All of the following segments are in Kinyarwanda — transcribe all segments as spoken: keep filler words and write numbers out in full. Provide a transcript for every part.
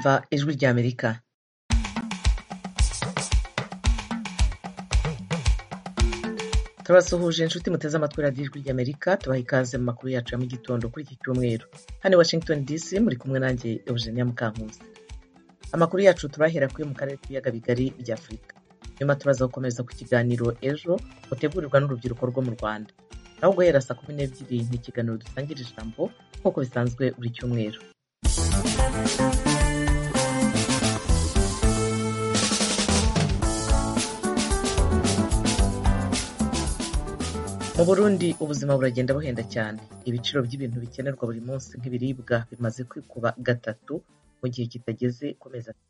murumva ijwi ry'Amerika. Turabasuhuje inshuti muteze amatwi radiyo ijwi ry'Amerika, tubaha ikaze mu makuru yacu ya mu gitondo kuri iki cyumweru. Hano i Washington D C muri kumwe nanjye Eugenia Mukankusi. Amakuru yacu turahera kuri mu karere k'ibiyaga bigari bya Afurika. Nyuma turaza gukomeza ku kiganiro ejo gutegurirwa n'urubyiruko rwo mu Rwanda. Naho guhera saa kumi n'ebyiri ni ikiganiro dusangira ijambo nk'uko bisanzwe buri cyumweru. Mu Burundi ubuzima buragenda buhenda cyane. Ibiciro by'ibintu bikenerwa buri munsi nk'ibiribwa bimaze kwikuba gatatu mu gihe kitageze ku mezi atatu.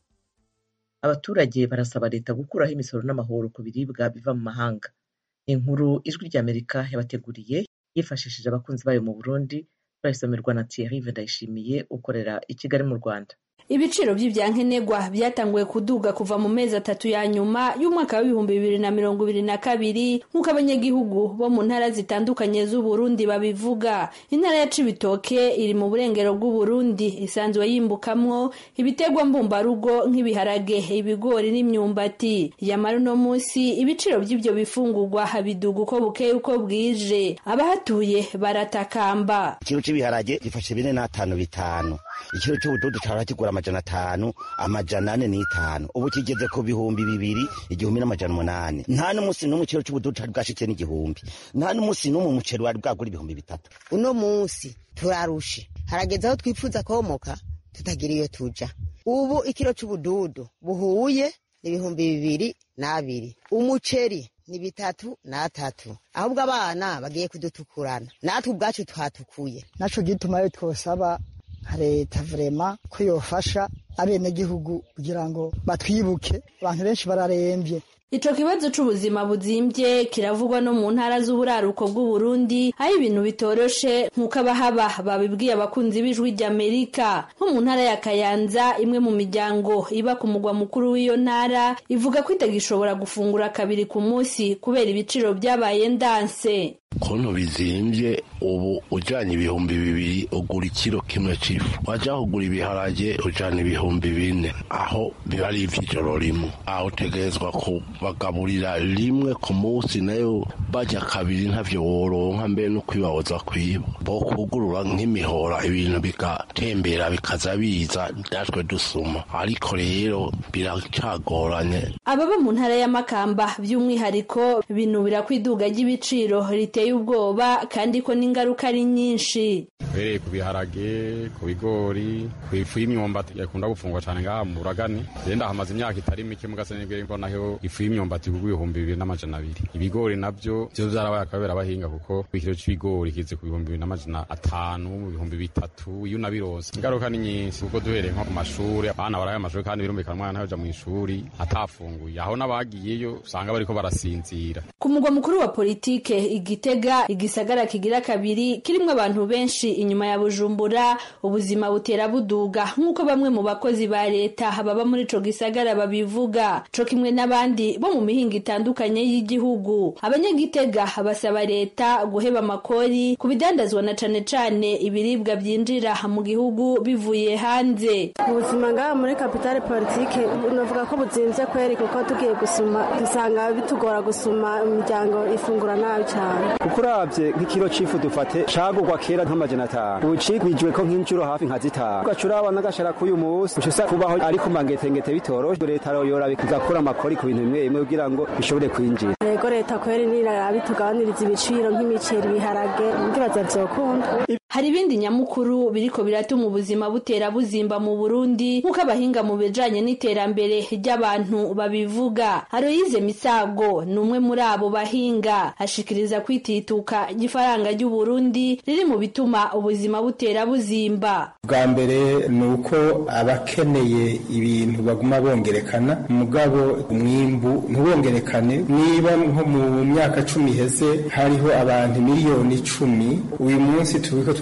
Abaturage barasaba leta gukuraho imisoro n'amahoro ku biribwa biva mu mahanga. Inkuru ijwi ry'Amerika yabateguriye yifashishije abakunzi bayo mu Burundi, turayisomerwa na Thierry Ndayishimiye ukorera i Kigali mu Rwanda. Ibiciro by'ibyankenerwa byatanguye kuduga kuva mu mezi atatu ya nyuma y'umwaka w'ibihumbi bibiri na mirongo ibiri na kabiri nk'uko abanyagihugu bo mu ntara zitandukanye z'u Burundi babivuga. Intara ya Cibitoke iri mu burengero bw'u Burundi, isanzwe yimbukamwo ibitegwa mbumbarugo nk'ibiharage, ibigori n'imyumbati. Yamara uno munsi ibiciro by'ibyo bifungurwa biduga uko bukeye uko bwije, abahatuye baratakamba. Ikiro cy'ibiharage gifashe bine n'atanu bitanu, ikiro cy'ubududu cyaragura amajana atanu, amajana ane n'itanu, ubu kigeze ku bihumbi bibiri, igihumbi n'amajana umunani. Nta n'umunsi n'umwe ikiro cy'ubududu cyari bwashitse n'igihumbi, nta n'umunsi n'umwe umuceri wari bwagura ibihumbi bitatu. Uno munsi turarushe, harageze aho twifuza komoka tutagira iyo tuja. Ubu ikiro cy'ubududu buhuye n'ibihumbi bibiri n'abiri, umuceri ni bitatu n'atatu, ahubwo abana bagiye kudutukurana, natwe ubwacu twatukuye. Naco gituma yo twosaba leta vrema ko yofasha abenegihugu kugira ngo batwibuke, abantu benshi bararembye. Ico kibazo c'ubuzima buzimbye kiravugwa no mu ntara z'uburaruko bw'u Burundi, aho ibintu bitoroshe nk'uko abahaba babibwiye abakunzi b'ijwi ry'Amerika. Nko mu ntara ya Kayanza, imwe mu miryango iba ku mugwa mukuru w'iyo ntara ivuga ko itagishobora gufungura kabiri ku munsi kubera ibiciro byabaye ndanse. Kono bizimbye, ubu ujanye ibihumbi bibiri ugura ikiro kimwe c'ifu, waja kugura ibiharage ujana ibihumbi bine, aho biba ari ivy'ijoro rimwe. Aho utegerezwa kubagaburira rimwe ku munsi, nayo baja kabiri ntavyo woronka, mbere no kwibahoza kwiba. Bo kugurura nk'imihora ibintu bigatembera bikaza biza natwe dusuma, ariko rero biracagoranye. Ababa mu ntara ya Makamba by'umwihariko binubira kwiduga ry'ibiciro riteye ubwoba kandi ko n'ingaruka ari nyinshi. Bereye ku biharage, ku bigori, ku ifu y'imyumbati yakunda gufungwa cyane ngaha mu Buragani. Genda hamaze imyaka itari mike mugasenebwe ngo naho ifu y'imyumbati kugwa ibihumbi bibiri n'amajana abiri. Ibigori nabyo byo byarabaye akabera abahinga kuko ikiro c'ibigori kize ku bihumbi bibiri n'amajana atanu, mu bihumbi bitatu, iyo nabironse. Ingaruka ni nyinshi kuko duhereye nko ku mashuri, abana baraye amashuri kandi birumvikana umwana yaja mu ishuri atafunguye. Aho nabagiyeyo usanga bariko barasinzira. Ku mugwa mukuru wa politike Igitega, igisagara kigira kabiri kirimwe abantu benshi inyuma ya Bujumbura, ubuzima butera buduga nk'uko bamwe mu bakozi ba leta baba muri ico gisagara babivuga, co kimwe n'abandi bo mu mihinga itandukanye y'igihugu. Abanyagitega basaba leta guheba amakori ku bidandazwa na cane cane ibiribwa byinjira mu gihugu bivuye hanze. Ubuzima ngaha muri kapitale politike unavuga ko buzimvye kweri, kuko tugiye gusuma dusanga bitugora gusuma, imiryango ifungura nabi cyane. Kuko uravye nk'ikiro c'ifu dufate cagurwa kera nk'amajana atanu, ubu cigwijwe ko nk'inshuro hafi nka zitanu. Ugacuraba n'agashara k'uyu munsi uca usa kubaho ari ku mangetengete bitoroshe. Leta yoraba igakura amakori ku bintu bimwe bimwe kugira ngo bishobore kwinjira. Yego leta kweri nirabituganiriza ibiciro nk'imiceri, ibiharage, ndibaza vyokunda. Hari ibindi nyamukuru biriko biratuma ubuzima butera buzimba mu Burundi nk'uko abahinga mu bijanye n'iterambere ry'abantu babivuga. Aloyize Misago ni umwe muri abo bahinga, ashikiriza kwitituka ifaranga ry'u Burundi riri mu bituma ubuzima butera buzimba. Bwa mbere ni uko abakeneye ibintu baguma bongerekana, mugabo umwimbu ntubongerekane. Niba nko mu myaka cumi heze hariho abantu miliyoni icumi, uyu munsi tubiko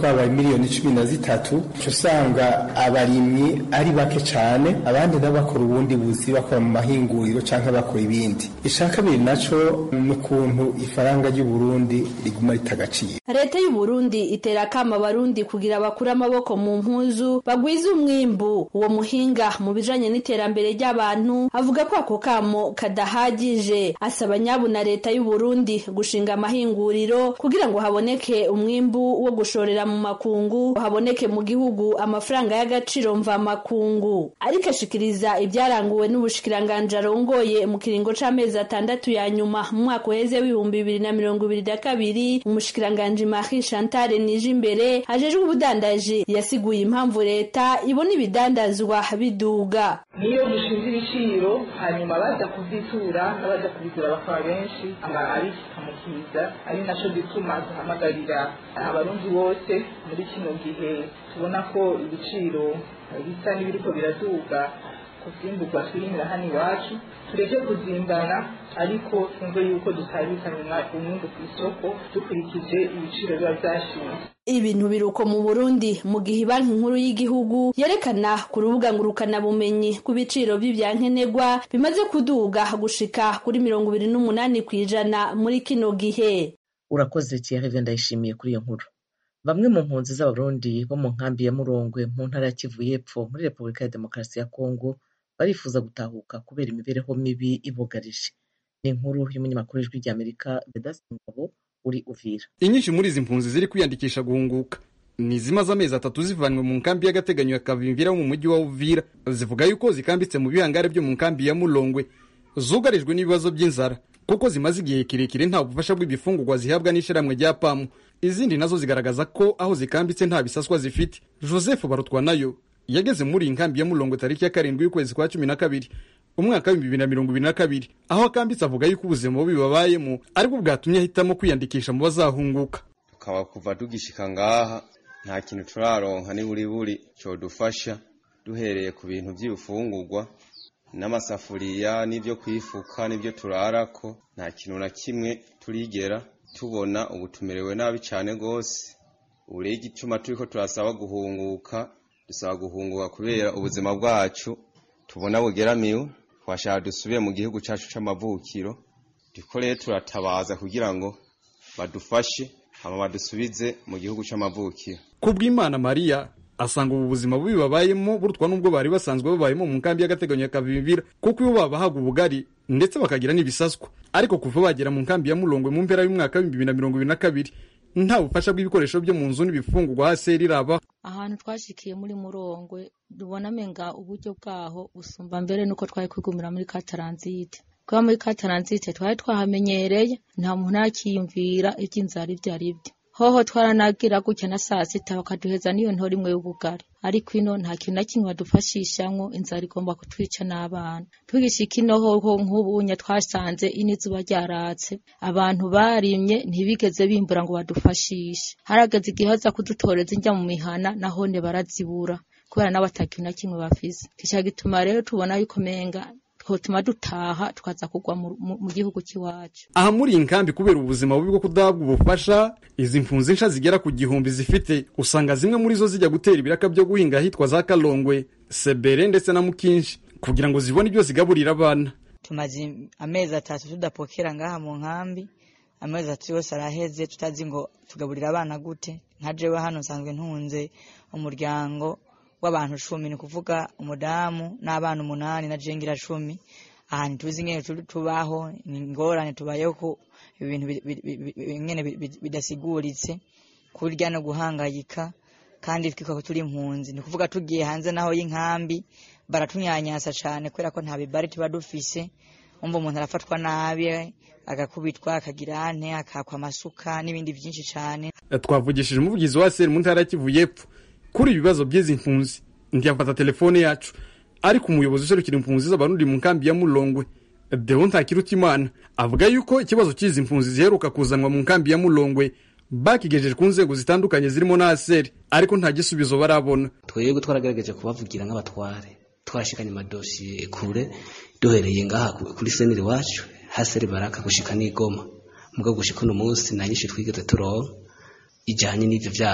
twabaye miliyoni cumi na zitatu usanga abarimyi ari bake cyane abandi nabo bakora ubundi buzi bakora mu mahinguriro canke bakora ibindi. Ica kabiri naco ni ukuntu ifaranga ry'u Burundi riguma ritagaciro. Leta y'u Burundi itera akama abarundi kugira bakura amaboko mu mpuzu bagwiza umwimbu. Uwo muhinga mu bijanye n'iterambere ry'abantu avuga ko ako kamo kadahagije, asaba nyabu na leta y'u Burundi gushinga amahinguriro kugira ngo haboneke umwimbu wo gushorera mu makungu, haboneke mu gihugu amafaranga y'agaciro mva makungu. Ariko ashikiriza ibyaranguwe n'ubushikiranganje arongoye mu kiringo c'amezi atandatu ya nyuma mu mwaka uheze w'ibihumbi bibiri na mirongo ibiri na kabiri, umushikiranganje Marie Chantal Nijimbere ajejwe ubudandaji yasiguye impamvu leta ibona ibidandazwa biduga. Niyo dushinze ibiciro hanyuma baza kuzitura n'abaza kubigura bakaba benshi ari kikamukiza, ari naco gituma duhamagarira abarundi bose muri kino gihe tubona ko ibiciro bisa n'ibiriko biraduga kuzimbugwa twirimira hano iwacu, tureke kuzimbana ariko twumve yuko dutabikana umwungu ku isoko dukurikije ibiciro biba vyashinze. Ibintu biruko mu Burundi mu gihe banki nkuru y'igihugu yerekana ku rubuga ngurukana bumenyi ku biciro by'ivyankenerwa bimaze kuduga gushika kuri mirongo ibiri n'umunani kwijana muri kino gihe. Urakoze Thierry Vendayishimiye kuri iyo nkuru. Bamwe mu mpunzi z'abarundi bo mu nkambi ya Murongwe mu ntara ya Kivu y'Epfo muri Repubulika ya Demokarasi ya Kongo barifuza gutahuka kubera imibereho mibi ibugarije. Ni inkuru y'umunyamakuru w'Ijwi ry'Amerika Vedaste Ngabo uri Uvira. Inyinshi muri izi mpunzi ziri kwiyandikisha guhunguka ni zimaze amezi atatu zivanywe mu nkambi y'agateganyo ya Kavimvira mu mujyi wa Uvira, zivuga yuko zikambitse mu bihangare byo mu nkambi ya Mulongwe zugarijwe n'ibibazo by'inzara kuko zimaze igihe kirekire nta bufasha bw'ibifungurwa zihabwa n'ishiramwe rya PAMU. Izindi nazo zigaragaza ko aho zikambitse nta bisaswa zifite. Joseph Barutwa nayo yageze muri inkambi ya Mulongwe tariki ya karindwi y'ukwezi kwa cumi na kabiri umwaka wa bibiri na mirongo ibiri na kabiri, aho akambitse avuga yuko ubuzima bubi babayemo ariko bwatumye ahitamo kwiyandikisha mu bazahunguka. Tukaba kuva tugishika ngaha nta kintu turaronka ni buri buri cyo dufasha, duhereye ku bintu by'ibifungurwa n'amasafuriya n'ibyo kwifuka n'ibyo turarako, nta kintu na kimwe turigera tubona. Ubu tumerewe nabi cyane gose. Urege icuma turiko turasaba guhunguka, dusaba guhunguka kubera ubuzima bwacu tubona bugeramiwe, twashaka dusubiye mu gihugu cyacu c'amavukiro. Dukore turatabaza kugira ngo badufashe hama badusubize mu gihugu c'amavukiro. Kubw'Imana Maria asanga ubu buzima bubi babayemo burutwa nubwo bari basanzwe babayemo mu nkambi y'agateganyo ya Kavimvira kuko iyo babahaga ubugari ndetse bakagira n'ibisaswa. Ariko kuva bagera mu nkambi ya Mulongwe mu mpera y'umwaka wa bibiri na mirongo ibiri na kabiri nta bufasha bw'ibikoresho byo mu nzu n'ibifungurwa hasi riraba. Ahantu twashikiye muri Murongwe dubona menga uburyo bwaho usumba mbere nuko twari kwigumira muri Kataranzite. Kwa muri Kataranzite twari twahamenyereye, nta muntu akiyumvira iby'inzara ibyo ari byo. Hoho twaranagira gutya na saa sita bakaduheza niyo ntori imwe y'ubugari, ariko ino nta kintu na kimwe badufashishamwo, inzara igomba kutwica n'abana. Tugishika ino hoho nk'ubunya twasanze inizuba ryaratse, abantu barimye ntibigeze bimbura ngo badufashishe. Harageze igihe haza kudutoreza injya mu mihana nahone barazibura kubera n'abatakintu na kimwe bafise. Kica gituma rero tubona yuko menga twotuma dutaha tukaza kugwa mu, mu, mu gihugu kiwacu. Aha muri inkambi kubera ubuzima bubi bwo kudahabwa ubufasha, izi mpunzi nsha zigera ku gihumbi zifite, usanga zimwe muri zo zijya gutera ibiraka byo guhinga hitwa za Kalongwe, Sebere ndetse na Mukinshi kugira ngo zibone ibyo zigaburira abana. Tumaze amezi atatu tudapokera ngaha mu nkambi, amezi atatu yose araheze tutazi ngo tugaburira abana gute. Nka jewe hano nsanzwe ntunze umuryango w'abantu cumi, ni kuvuga umudamu n'abana umunani na jengira cumi. Aha ntituzi ngene tubaho, ni ngorane tubayeho ko ibintu ngene bidasiguritse, kurya no guhangayika kandi twikako turi impunzi. Ni kuvuga tugiye hanze naho y'inkambi baratunyanyasa cyane kubera ko nta bibari tuba dufise. Umva umuntu arafatwa nabi agakubitwa akagira ante akakwa amasuka n'ibindi byinshi cyane. Twavugishije umuvugizi wa S R mu ntara ya Kivu y'Epfo kuri ibibazo by'izi mpunzi, ndiyafata telefone yacu, ariko umuyobozi userukira impunzi z'abarundi mu nkambi ya Mulongwe Deo Ntakirutimana avuga yuko ikibazo cy'izi mpunzi ziheruka kuzanwa mu nkambi ya Mulongwe bakigejeje ku nzego zitandukanye zirimo na S R, ariko nta gisubizo barabona. Twebwe twaragerageje kubavugira nk'abatware, twashikanye amadosiye kure duhereye ngaha kuri seneri wacu haseri baraka gushika n'Igoma, mugo gushika no munsi nanyishe twigeze turonka ijanye n'ivyo vyabo.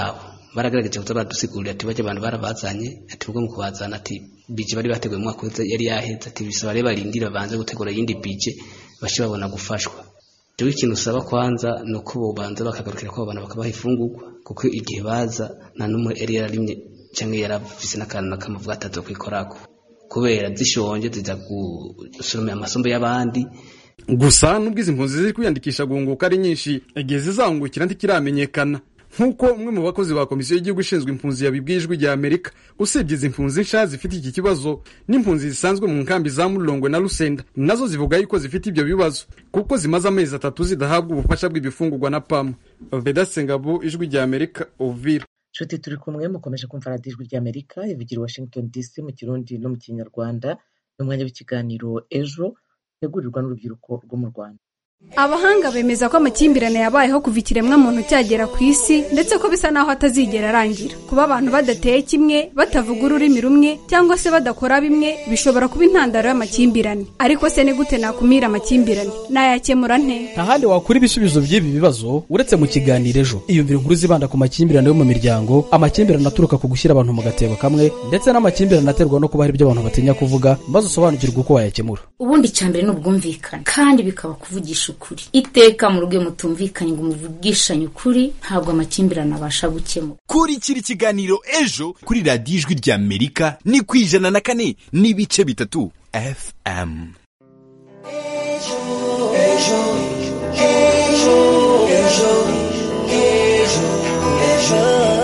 baragerageje kuza baradusigurira ati baje abantu barabazanye ati ubwo mu kubazana ati bije bari bateguye mu mwaka yari yaheze ati bisaba rero barindira banze gutegura yindi bije bashi babona gufashwa. Cyo ikintu usaba kwanza nuko bo banza bakagarukira ko abana bakabaha ifungurwa kuko igihe baza nta numwe yari yararimye cyangwa yaravise n'akantu kamavuga atazo kwikorako kubera zishonje ziza gusurumya amasombe y'abandi. Gusa nubwo izi mpunzi ziri kwiyandikisha guhunguka ari nyinshi igihe zizahungukira ntikiramenyekana nk'uko umwe mu bakozi ba komisiyo y'igihugu ishinzwe impunzi yabibwijwe rya Amerika. Usibye izi mpunzi nsha zifite iki kibazo n'impunzi zisanzwe mu nkambi za Mulongwe na Lusenda nazo zivuga yuko zifite ibyo bibazo kuko zimaze amezi atatu zidahabwa ubufasha bw'ibifungurwa na P A M. Vedaste Ngabo, ijwi rya Amerika, Uvira. Nshuti turi kumwe mukomeje kumva radiyo ijwi rya Amerika ivugira Washington D C mu Kirundi no mu Kinyarwanda. N'umwanya w'ikiganiro ejo tegurirwa n'urubyiruko rwo mu Rwanda. Abahanga bemeza ko amakimbirane yabayeho kuva ikiremwa muntu cyagera ku isi ndetse ko bisa naho atazigera arangira. Kuba abantu badateye kimwe, batavuga ururimi rumwe cyangwa se badakora bimwe bishobora kuba intandaro y'amakimbirane. Ariko se ni gute nakumira amakimbirane? Nayakemura nte? Ntahandi wakura ibisubizo by'ibi bibazo uretse mu kiganiro ejo. Iyumvira inkuru zibanda ku makimbirane yo mu miryango, amakimbirane aturuka ku gushyira abantu mu gatebo kamwe ndetse n'amakimbirane aterwa no kuba hari ibyo abantu batinya kuvuga, maze usobanukirwe uko wayakemura. Ubundi cyambere n'ubwumvikane kandi bikaba kuvugisha ukuri. Iteka mu rugo mutumvikanye ngo muvugishanye ukuri ntabwo amakimbirane abasha gukemura. Kuri kiri kiganiro ejo kuri radiyo ijwi rya Amerika ni kwijana na kane n'ibice bitatu F M. Ejo ejo ejo ejo ejo ejo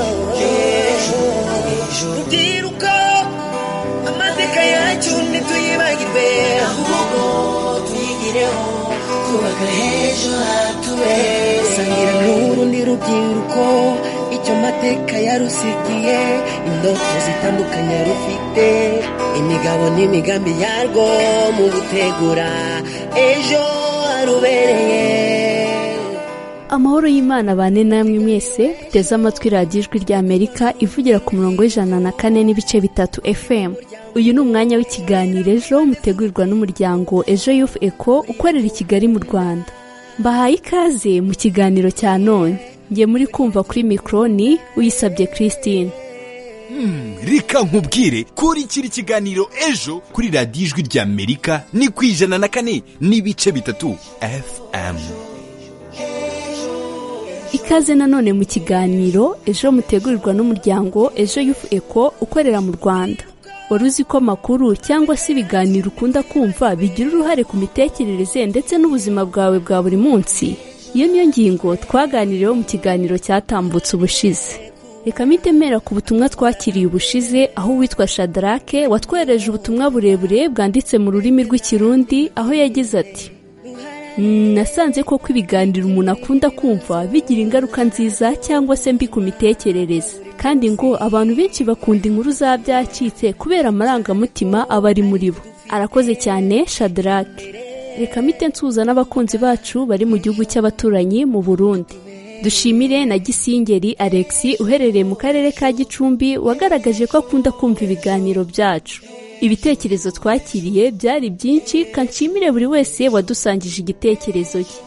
ejo rubyiruko amateka yacu ntituyibagirwe ahubwo tuyigireho kubaka ejo hatubera. Sangira n'urundi rubyiruko icyo mateka yarusigiye, indoto zitandukanye rufite, imigabo n'imigambi yarwo mu gutegura ejo harubereye. Amahoro y'Imana bane namwe mwese teze amatwi radiyo ijwi rya Amerika ivugira ku murongo w'ijana na kane n'ibice bitatu F M. Uyu ni umwanya w'ikiganiro ejo mutegurirwa n'umuryango Ejo Youth Eco ukorera i Kigali mu Rwanda. Mbahaye ikaze mu kiganiro cya none. Ngiye muri kumva kuri mikroni uyisabye Christine. Hmm, reka nkubwire kuri kiri kiganiro ejo kuri radiyo ijwi rya Amerika ni kwijana na kane n'ibice bitatu F M. Ikaze nanone mu kiganiro ejo mutegurirwa n'umuryango Ejo Youth Eco ukorera mu Rwanda. Waruzi ko makuru cyangwa se ibiganiro ukunda kumva bigira uruhare ku mitekerereze ndetse n'ubuzima bwawe bwa buri munsi? Iyo niyo ngingo twaganiriyeho mu kiganiro cyatambutse ubushize. Reka mitemera ku butumwa twakiriye ubushize aho witwa Shadrake watwereje ubutumwa burebure bwanditse mu rurimi rw'ikirundi aho yagize ati: nasanze ko ibiganiro umuntu akunda kumva bigira ingaruka nziza cyangwa se mbi ku mitekerereze, kandi ngo abantu benshi bakunda inkuru za byacitse kubera amarangamutima aba ari muri bo. Arakoze cyane Shadrake. Reka mite nsuza n'abakunzi bacu bari mu gihugu cy'abaturanyi mu Burundi. Dushimire na Gisingeri Alexi uherereye mu karere ka Gicumbi wagaragaje ko akunda kumva ibiganiro byacu. Ibitekerezo twakiriye byari byinshi, kanshimire buri wese wadusangije igitekerezo cye.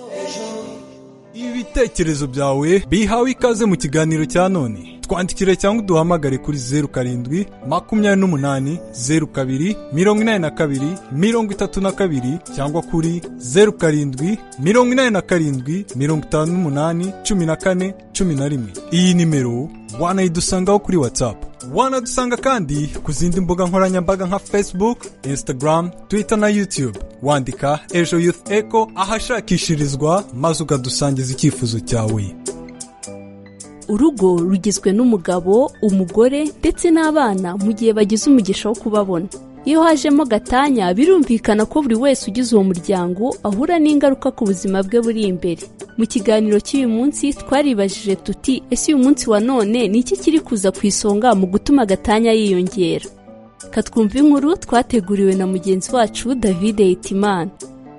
Ibitekerezo byawe bihawe ikaze mu kiganiro cya none. Twandikire cyangwa duhamagare kuri zeru karindwi makumyabiri n'umunani zeru kabiri mirongo inani na kabiri mirongo itatu na kabiri cyangwa kuri zeru karindwi mirongo inani na karindwi mirongo itanu n'umunani cumi na kane cumi na rimwe. Iyi nimero wanayidusangaho kuri WhatsApp. Wanadusanga kandi ku zindi mbuga nkoranyambaga nka Facebook, Instagram, Twitter na YouTube. Wandika Ejo Youth Eco ahashakishirizwa maze ukadusangiza icyifuzo cyawe. Urugo rugizwe n'umugabo, umugore ndetse n'abana mu gihe bagize umugisha wo kubabona. Iyo hajemo gatanya birumvikana ko buri wese ugize uwo muryango ahura n'ingaruka ku buzima bwe buri imbere. Mu kiganiro cy'uyu munsi twaribajije tuti ese uyu munsi wa none ni iki kiri kuza ku isonga mu gutuma gatanya yiyongera? Katwumva inkuru twateguriwe na mugenzi wacu David Hitimana.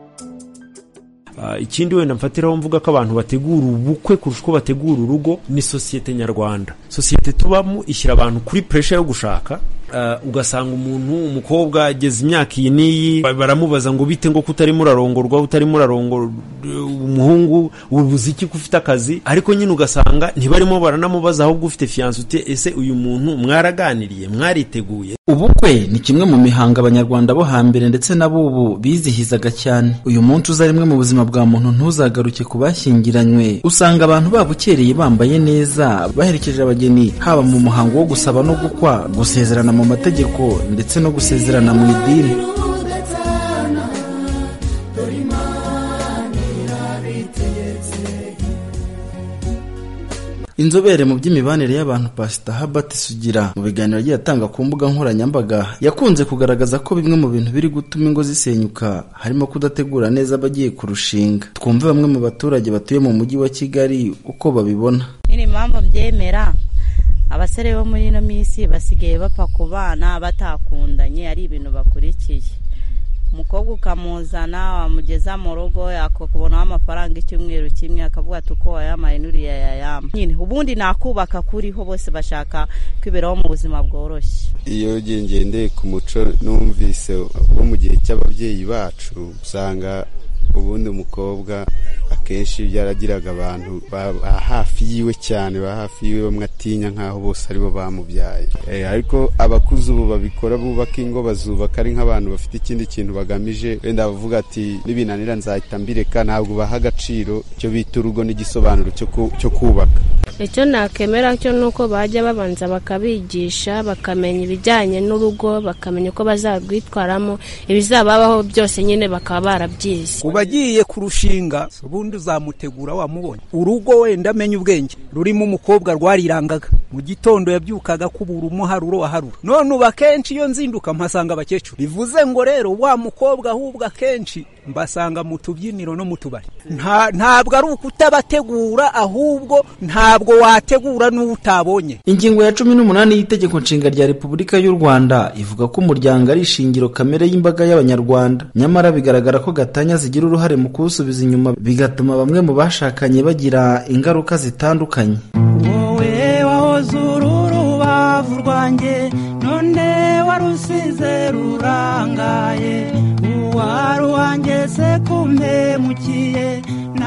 Uh, ikindi wenda mfatiraho mvuga ko abantu bategura ubukwe kurusha uko bategura urugo ni societe nyarwanda. Societe tubamo ishyira abantu kuri pressure yo gushaka uh, ugasanga umuntu umukobwa ageze imyaka iyi n'iyi baramubaza ngo bite ngo kutarimo urarongorwa utarimo urarongora umuhungu ubuze iki kufite akazi ariko nyine ugasanga ntibarimo baranamubaza ahubwo ufite fiance ute ese uyu muntu mwaraganiriye mwariteguye. Ubukwe ni kimwe mu mihango abanyarwanda bo hambere ndetse n'abubu bizihizaga cyane. Uyu munsi uza rimwe mu buzima bwa muntu ntuzagaruke ku bashyingiranywe. Usanga abantu babukereye bambaye neza baherekeje abageni haba mu muhango wo gusaba no gukwa, gusezerana mu mategeko ndetse no gusezerana mu idini. Inzobere mu by'imibanire y'abantu Pastor Herbert Sugira mu biganiro yagiye atanga ku mbuga nkoranyambaga yakunze kugaragaza ko bimwe mu bintu biri gutuma ingo zisenyuka harimo kudategura neza abagiye kurushinga. Twumve bamwe mu baturage batuye mu mujyi wa Kigali uko babibona. Ni impamvu byemera abasore bo muri ino minsi basigaye bapfa ku bana batakundanye ari ibintu bakurikiye. Umukobwa ukamuzana wamugeza mu rugo yakubona amafaranga icyumweru kimwe akavuga tuko wayamaye nuriya yayama nyine ubundi nakubaka kuriho bose bashaka kwiberaho mu buzima bworoshye. Iyo ngendeye ku muco numvise wo mu gihe cy'ababyeyi bacu usanga ubundi umukobwa akenshi byaragiraga abantu ba hafi yiwe cyane ba hafi yiwe bamwe atinya nkaho bose aribo bamubyaye. Eh ariko abakuze ubu babikora bubaka ingo bazubaka ari nk'abantu bafite ikindi kintu bagamije wenda bavuga ati nibinanira nzahita mbireka ntabwo baha agaciro cyo bita urugo n'igisobanuro cyo cyo kubaka. Icyo nakemera cyo nuko bajya babanza bakabigisha bakamenya ibijyanye n'urugo bakamenya uko bazarwitwaramo ibizababaho byose nyine bakaba barabyize. Ubagiye kurushinga ubundi uzamutegura wamubonye urugo wenda amenye ubwenge rurimo umukobwa rwarirangaga mu gitondo yabyukaga kubura umuharuro aharura none uba kenshi iyo nzinduka mpasanga abakecuru bivuze ngo rero wa mukobwa ahubwa kenshi mbasanga mu tubyiniro no mu tubari. Nta ntabwo ari ukutabategura ahubwo ntabwo wategura n'utabonye. Ingingo ya cumi n'umunani y'itegeko nshinga rya Repubulika y'u Rwanda ivuga ko umuryango ari ishingiro kamere y'imbaga y'abanyarwanda. Nyamara bigaragara ko gatanya zigira uruhare mu kusubiza inyuma bigatuma bamwe mu bashakanye bagira ingaruka zitandukanye. Wowe wahoze urubavu rwanjye none warusize rurangaye waruwanjye se kumpemukiye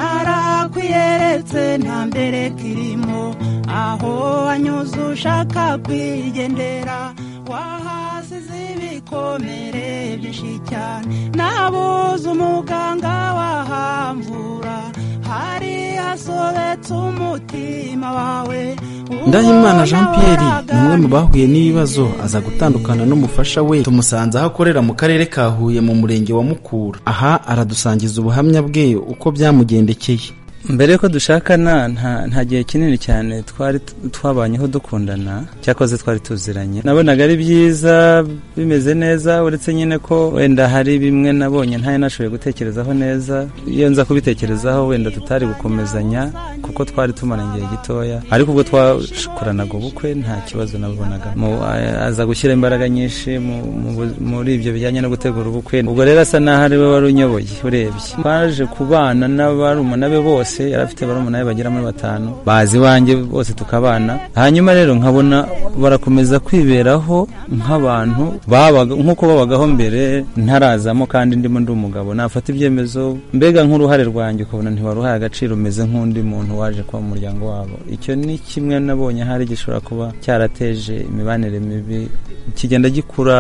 narakwiyeretse nta mbere kirimo aho wanyuze ushaka kwigendera wahasize ibikomere byinshi cyane nabuze umuganga wahamvura hari hasobetse umutima wawe. Ndahimana Jean Pierre ni umwe mu bahuye n'ibibazo aza gutandukana n'umufasha we. Tumusanze aho akorera mu karere ka Huye mu murenge wa Mukura. Aha aradusangiza ubuhamya bwe uko byamugendekeye. Mbere ko dushakana nta nta gihe kinini cyane twari twabanyeho dukundana cyakoze twari tuziranye nabonaga ari byiza bimeze neza uretse nyine ko wenda hari bimwe nabonye ntaye nashoboye gutekerezaho neza iyo nza kubitekerezaho wenda tutari gukomezanya kuko twari tumana igihe gitoya ariko ubwo twakoranaga ubukwe nta kibazo nabonaga aza gushyira imbaraga nyinshi muri ibyo bijyanye no gutegura ubukwe ubwo rero asa naho ari we wari unyoboye urebye twaje kubana n'abarumuna be bose yarafite barumuna be bagera muri batanu bazi wanjye bose tukabana hanyuma rero nkabona barakomeza kwiberaho nk'abantu babaga nkuko babagaho mbere ntarazamo kandi ndimo ndi umugabo nafata ibyemezo mbega nk'uruhare rwanjye ukabona ntiwaruhaye agaciro umeze nk'undi muntu waje kwa mu muryango wabo. Icyo ni kimwe nabonye hari gishobora kuba cyarateje imibanire mibi kigenda gikura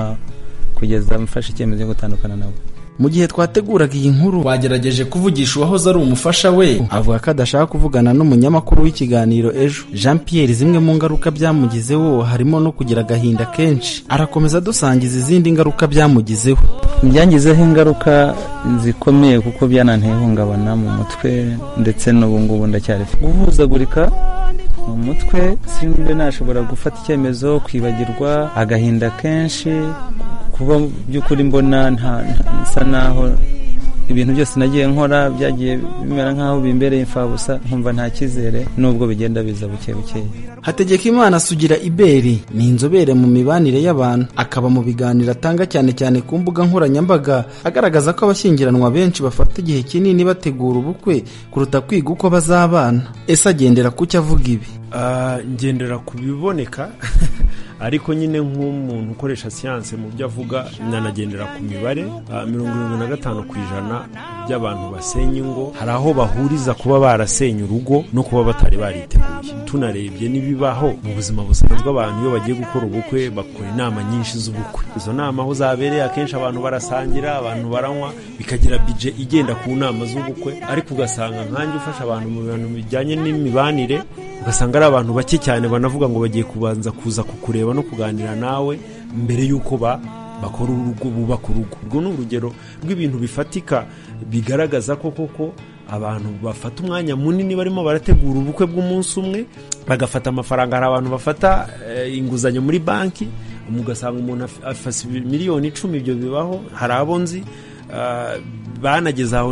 kugeza mfashe icyemezo cyo gutandukana nabo. Mu gihe twateguraga iyi nkuru wagerageje kuvugisha uwahoze ari umufasha we avuga ko adashaka kuvugana n'umunyamakuru w'ikiganiro Ejo. Jean Pierre zimwe mu ngaruka byamugizeho harimo no kugira agahinda kenshi. Arakomeza dusangiza izindi ngaruka byamugizeho. Byangizeho ingaruka zikomeye kuko byananteye ihungabana mu mutwe ndetse n'ubu ngubu ndacyari guhuzagurika mu mutwe simbe nashobora gufata icyemezo kwibagirwa agahinda kenshi kuba by'ukuri mbona nsa naho ibintu byose nagiye nkora byagiye bimera nkaho bimbereye imfabusa nkumva nta kizere nubwo bigenda biza buke buke. Hategekimana Sugira Iberi ni inzobere mu mibanire y'abantu akaba mu biganiro atanga cyane cyane ku mbuga nkoranyambaga agaragaza ko abashyingiranwa benshi bafata igihe kinini bategura ubukwe kuruta kwiga uko bazabana. Ese agendera ku cyo avuga ibi? Uh, ngendera ku biboneka ariko nyine nk'umuntu ukoresha siyanse mu byo avuga nanagendera ku mibare mirongo irindwi na gatanu ku ijana by'abantu basenya ingo hari aho bahuriza kuba barasenya urugo no kuba batari bariteguye. Tunarebye n'ibibaho mu buzima busanzwe abantu iyo bagiye gukora ubukwe bakora inama nyinshi z'ubukwe. Izo nama aho zabereye akenshi abantu barasangira, abantu baranywa, bikagira budget igenda ku nama z'ubukwe, ariko ugasanga nkanjye ufasha abantu mu bintu bijyanye n'imibanire ugasanga ari abantu bake cyane banavuga ngo bagiye kubanza kuza kukureba no kuganira nawe mbere y'uko ba bakora urugo bubaka urugo. Ubwo ni urugero rw'ibintu bifatika bigaragaza ko koko abantu bafata umwanya munini barimo barategura ubukwe bw'umunsi umwe, bagafata amafaranga. Hari abantu bafata e, inguzanyo muri banki, ugasanga umuntu afasa miliyoni icumi. Ibyo bibaho, hari abo nzi uh, banageze aho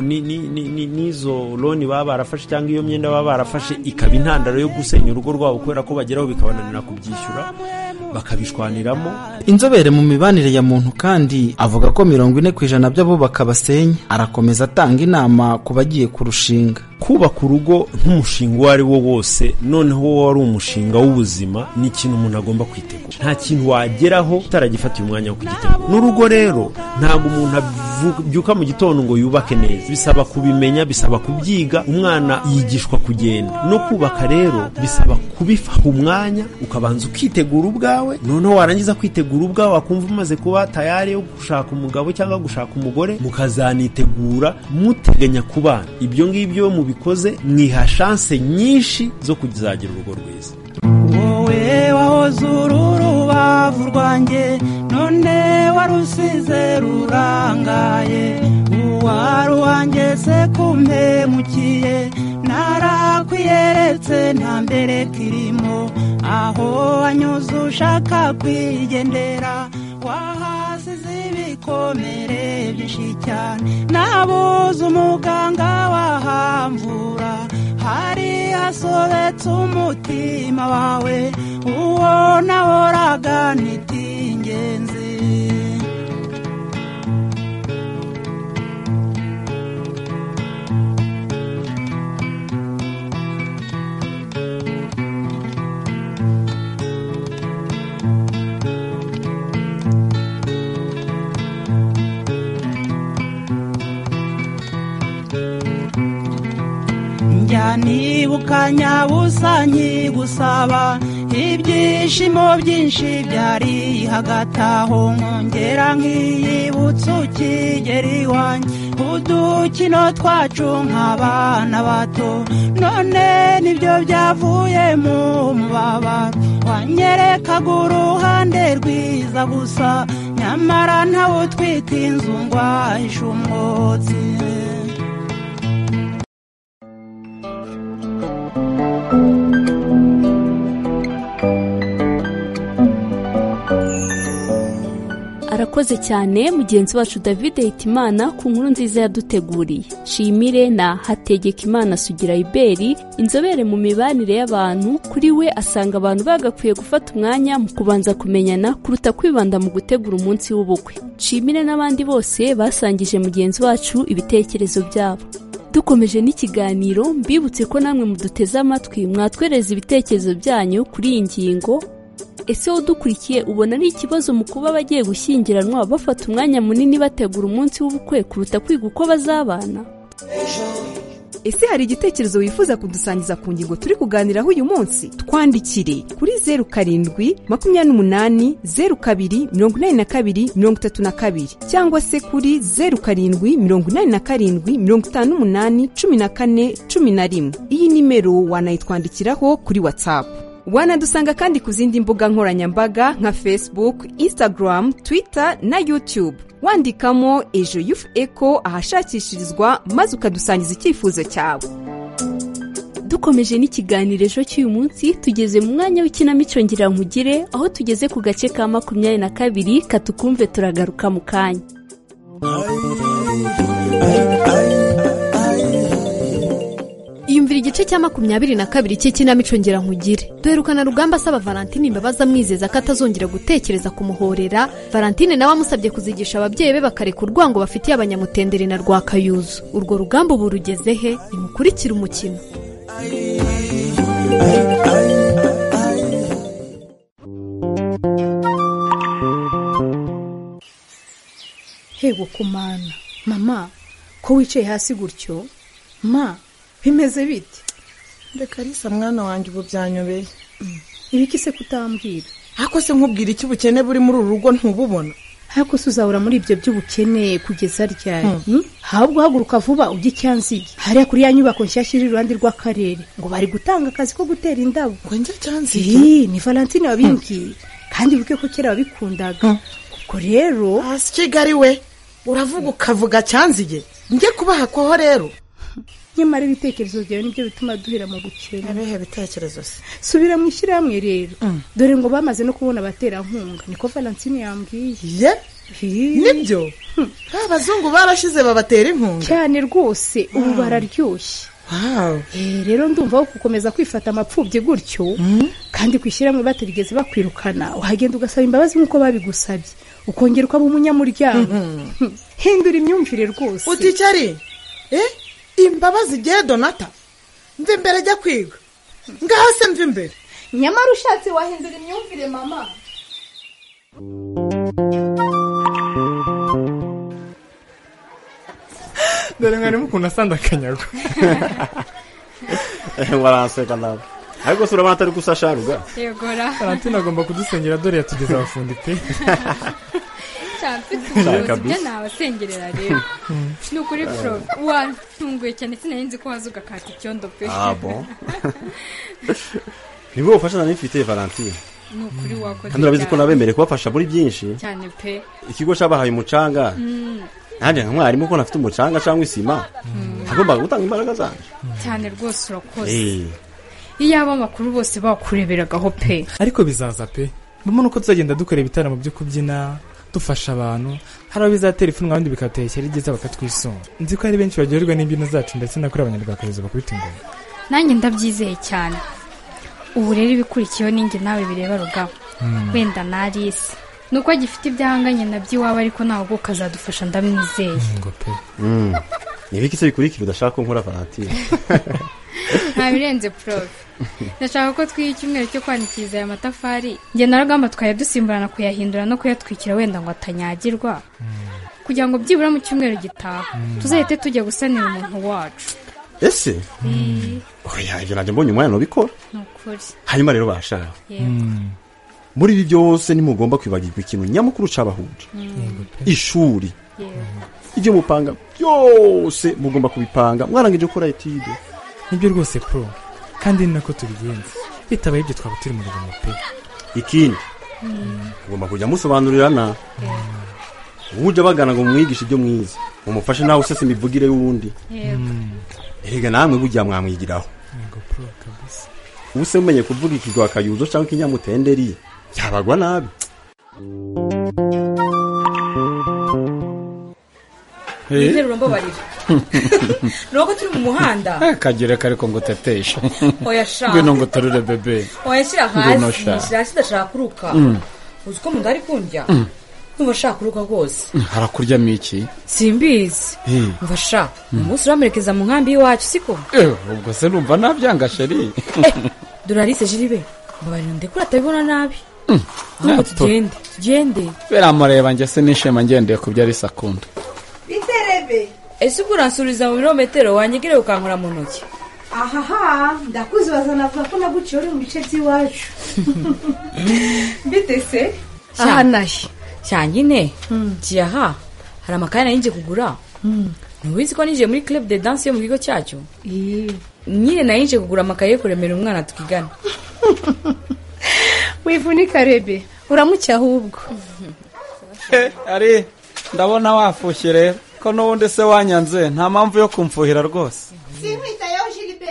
n'izo loni baba barafashe cyangwa iyo myenda baba barafashe ikaba intandaro yo gusenya urugo rwabo kubera ko bageraho bikabananira kubyishyura bakabishwaniramo. Inzobere mu mibanire ya muntu kandi avuga ko mirongo ine ku ijana by'abubaka basenya. Arakomeza atanga inama ku bagiye kurushinga. Kubaka urugo nk'umushinga uwo ari wo wose, noneho wari umushinga w'ubuzima, ni ikintu umuntu agomba kwitegura. Nta kintu wageraho utaragifatiye umwanya wo kugitegura. N'urugo rero ntabwo umuntu abyuka mu gitondo ngo yubake neza, bisaba kubimenya, bisaba kubyiga. Umwana yigishwa kugenda. No kubaka rero bisaba kubifaha umwanya, ukabanza ukitegura ubwawe, noneho warangiza kwitegura ubwawe wakumva umaze kuba tayari yo gushaka umugabo cyangwa gushaka umugore, mukazanitegura muteganya kubana. Ibyo ngibyo mubikoze mwiha chance nyinshi zo kuzagira urugo rwiza. Wowe wahoze urubavu rwanjye none warusize rurangaye, uwari wanjye se kumpemukiye, narakwiyeretse nta mbere kirimo, aho wanyuze ushaka kwigendera, wahasize ibikomere byinshi cyane, nabuze umuganga wahamvura, hari hasobetse umutima wawe, uwo nahoraga niti ingenzi. Nibuka nyabusa nkigusaba, ibyishimo byinshi byari hagati aho, nkongera nkiyibutsa ukigera iwanjye, udukino twacu nk'abana bato, none nibyo byavuye mu mubabaro. Wanyerekaga uruhande rwiza gusa, nyamara ntawe utwika inzu ngo ahishe umwotsi. Arakoze cyane mugenzi wacu David Hitimana ku nkuru nziza yaduteguriye. Shimire na Hategekimana Sugira Iberi, inzobere mu mibanire y'abantu. Kuri we asanga abantu bagakwiye gufata umwanya mu kubanza kumenyana kuruta kwibanda mu gutegura umunsi w'ubukwe. Shimire n'abandi bose basangije mugenzi wacu ibitekerezo byabo. Dukomeje n'ikiganiro, mbibutse ko namwe muduteze amatwi mwatwereza ibitekerezo byanyu kuri iyi ngingo. Ese udukurikiye ubona ari ikibazo mu kuba bagiye gushyingiranwa bafata umwanya munini bategura umunsi w'ubukwe kuruta kwiga uko bazabana? Ese hari igitekerezo wifuza kudusangiza ku ngingo turi kuganiraho uyu munsi? Twandikire kuri zeru karindwi makumyabiri n'umunani zeru kabiri mirongo inani na kabiri mirongo itatu na kabiri cyangwa se kuri zeru karindwi mirongo inani na karindwi mirongo itanu n'umunani cumi na kane cumi na rimwe. Iyi nimero wanayitwandikiraho kuri WhatsApp. Wanadusanga kandi ku zindi mbuga nkoranyambaga nka Facebook, Instagram, Twitter na YouTube. Wandikamo Ejo Youth Echo ahashakishirizwa maze ukadusangiza icyifuzo cyawe. Dukomeje n'ikiganiro Ejo cy'uyu munsi, tugeze mu mwanya w'ikinamico ngira nkugire, aho tugeze ku gace ka makumyabiri na kabiri katukumve turagaruka mu kanya. Iyumvira igice cya makumyabiri na kabiri cy'ikinamico ngira nkugire. Duherukana Rugamba asaba Valentine imbabazi amwizeza ko atazongera gutekereza kumuhorera. Valentine nawe amusabye kuzigisha ababyeyi be bakareka urwango bafitiye abanyamutenderi na Rwakayuzu. Urwo rugamba ubu rugeze he? Nimukurikire umukino. yego kumana mama ko wicaye hasi gutyo ma bimeze bite reka risa mwana wanjye ubu byanyobeye ibiki se kutambwira hako se nkubwira iki ubukene buri muri uru rugo ntububona hako se uzahora muri ibyo by'ubukene kugeza ryari hmm. habwo haguruka vuba ujye Cyanzige hariya kuri ya nyubako nshyashya iri iruhande rw'akarere ngo bari gutanga akazi ko gutera indabo ngo njye Cyanzige ni Valentine wabimbwiye kandi buke ko kera wabikundaga kuko rero hasi Kigali we uravuga ukavuga Cyanzige njye kubaha ko rero nyamara ibitekerezo byawe nibyo bituma duhera mu bukene abehe bitekerezo se subira mu ishyirahamwe rero dore ngo bamaze no kubona abaterankunga niko Valentine yambwiye ye nibyo abazungu barashize babatera inkunga cyane rwose ubu bararyoshye eh rero ndumva ko gukomeza kwifata amapfubye gutyo kandi kwishyirahamwe batarigeze bakwirukana uhagenda ugasaba imbabazi nkuko babigusabye ukongera ukaba umunyamuryango hindura imyumvire rwose uticyari eh imbabazi gihe Donata mve imbere ajya kwiga ngaho se mve imbere nyamara ushatse wahindura imyumvire mama dore mwari mukunda sanda akanyago waranseka nawe ariko sura batari gusasharuga yegora Valentine agomba kudusengera dore yatugeze abafundi pe ibyo nabasengerera rero ni ukuri pro wantunguye cyane sinari nzi ko waza ugakata icyondo pe ah bon nibwo ufasha nani mfite Valentine ni ukuri wakoze kandi urabizi ko nabemereye kubafasha muri byinshi cyane pe ikigo cyabahaye umucanga nanjye nka mwarimu ko nafite umucanga cyangwa isima agomba gutanga imbaraga zanje cyane rwose urakoze iyo aba makuru bose bakureberagaho pe ariko bizaza pe mbona uko tuzagenda dukora ibitaramo byo kubyina dufasha abantu hari abizatera ifunwa abandi bikatekera igeza bakatwisunga nzi ko ari benshi baryoherwa n'imbyino zacu ndetse no kuri abanyarwakazi bakubita ingoma nanjye ndabyizeye cyane ubu rero ibikurikiyeho ninjye nawe bireba rugabo wenda narisi nuko agifite ibyahanganye nabyo iwabo ariko ntabwo ukazadufasha ndamwizeye nibiki se bikurikira udashaka ko nkora Valentine nta birenze prof ndashaka ko twiha icyumweru cyo kwanikiriza aya matafari njye na Rugamba twaye dusimburana kuyahindura no kuyatwikira wenda ngo atanyagirwa kugira ngo byibura mu cyumweru gitaha tuzahite tujya gusanira umuntu wacu ese oya ibyo nanjye mbonye umwanya nubikora nukuri hanyuma rero bashaka muri ibi byose nimugomba kwibagirwa ikintu nyamukuru cabahuje ishuri ibyo mupanga byose mugomba kubipanga mwarangije gukora etide nibyo rwose pro kandi ni nako tubigenza bitabaye ibyo twaba turi mu rugomo pe ikindi ugomba kujya musobanurirana uje bagana ngo mwigishe ibyo mwize umufashe nawe usese imivugire y'uwundi erega namwe bujya mwamwigiraho yego pro kabisa ubuse umenye kuvuga ikigwa kayuzo cyangwa ikinyamutenderi cyabagwa nabi Nintero rombo barira. Nuko turi mu muhanda. Kagere kare ko ngo tetesha. Oya sha. Ngwino ngo tarure bebe. Oya shira hasi. Shira sidashaka kuruka. Uziko mu ndari kundya. Numva shaka kuruka rwose. Harakurya miki? Simbizi. Umva sha. Umunsi uramerekeza mu nkambi y'iwacu siko? Eh, ubwo se numva nabyanga sheri. Durarise jiribe. Mbabarira ndekura atabibona nabi. Ngo tugende. Tugende. Bera mareba nge se nishema ngendeye ku byari sakunda. Biterebe. Ese uransuriza mu birometero wanyigire ukankora mu ntoki. Ahaha, ndakuzibaza navuga ko naguciye uri mu bice by'iwacu. Bitese? Aha nahi. Cyangine. Jiyaha. Hari amakaye narinje kugura. Nubizi ko nije muri club de danse yo mu kigo cyacu. Eh. Nyine narinje kugura amakaye yo kuremera umwana tukigana. Wivunika rebe. Uramucya ahubwo. Ari ndabona wafushye rero ko n'ubundi se wanyanze nta mpamvu yo kumfuhira rwose. Simwita yo Jilibe.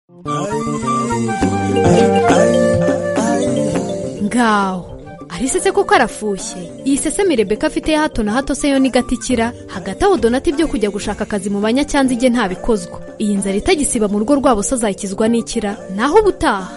Ngaho arisetse koko arafushye. Iyi sesemi Rebeka afite ya hato na hato se yo ni gatikira hagati aho Donata ibyo kujya gushaka akazi mu banyacyanzige ntabikozwa. Iyi nzara itagisiba mu rugo rwabo so azakizwa n'ikira naho ubutaha.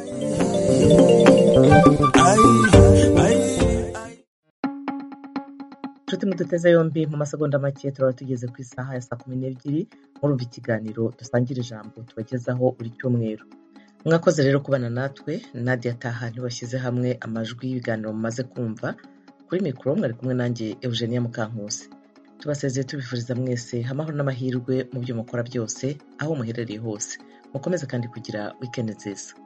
Nshuti muduteze yombi mu masegonda make turaba tugeze ku isaha ya saa kumi n'ebyiri murumva ikiganiro dusangira ijambo tubagezaho buri cyumweru. Mwakoze rero kubana natwe. Nadia Taha ntibashyize hamwe amajwi y'ibiganiro mumaze kumva. Kuri mikoro mwari kumwe nanjye Eugenia Mukankusi. tubasezeye tubifuriza mwese amahoro n'amahirwe mu byo mukora byose aho muherereye hose mukomeze kandi kugira weekend nziza.